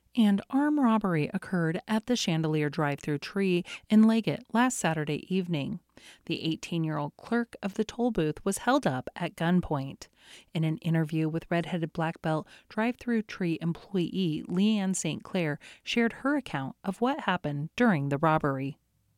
And armed robbery occurred at the Chandelier drive-through tree in Leggett last Saturday evening. The 18-year-old clerk of the toll booth was held up at gunpoint. In an interview with redheaded black belt drive-through tree employee Leanne St. Clair shared her account of what happened during the robbery.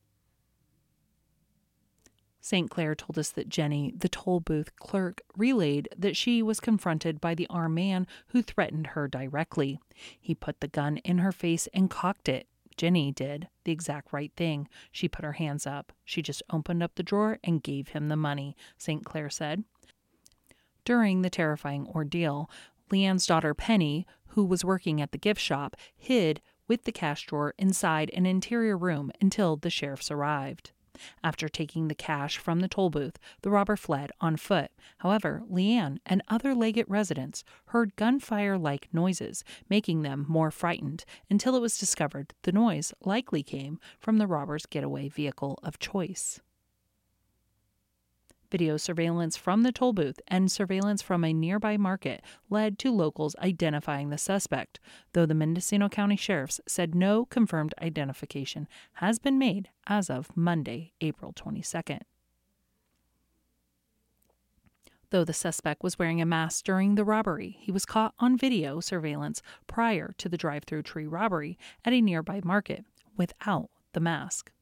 St. Clair told us that Jenny, the toll booth clerk, relayed that she was confronted by the armed man who threatened her directly. He put the gun in her face and cocked it. Jenny did the exact right thing. She put her hands up. She just opened up the drawer and gave him the money, St. Clair said. During the terrifying ordeal, Leanne's daughter Penny, who was working at the gift shop, hid with the cash drawer inside an interior room until the sheriffs arrived. After taking the cash from the toll booth, the robber fled on foot. However, Leanne and other Leggett residents heard gunfire-like noises, making them more frightened, until it was discovered the noise likely came from the robber's getaway vehicle of choice. Video surveillance from the toll booth and surveillance from a nearby market led to locals identifying the suspect, though the Mendocino County Sheriffs said no confirmed identification has been made as of Monday, April 22nd. Though the suspect was wearing a mask during the robbery, he was caught on video surveillance prior to the drive-through tree robbery at a nearby market without the mask.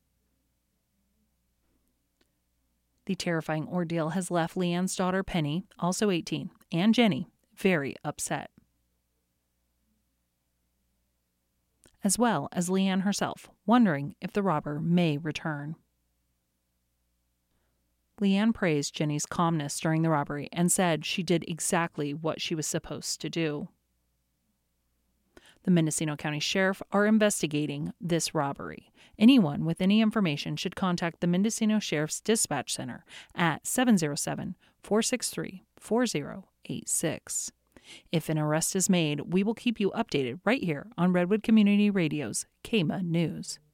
The terrifying ordeal has left Leanne's daughter Penny, also 18, and Jenny very upset, as well as Leanne herself, wondering if the robber may return. Leanne praised Jenny's calmness during the robbery and said she did exactly what she was supposed to do. The Mendocino County Sheriff are investigating this robbery. Anyone with any information should contact the Mendocino Sheriff's Dispatch Center at 707-463-4086. If an arrest is made, we will keep you updated right here on Redwood Community Radio's KEMA News.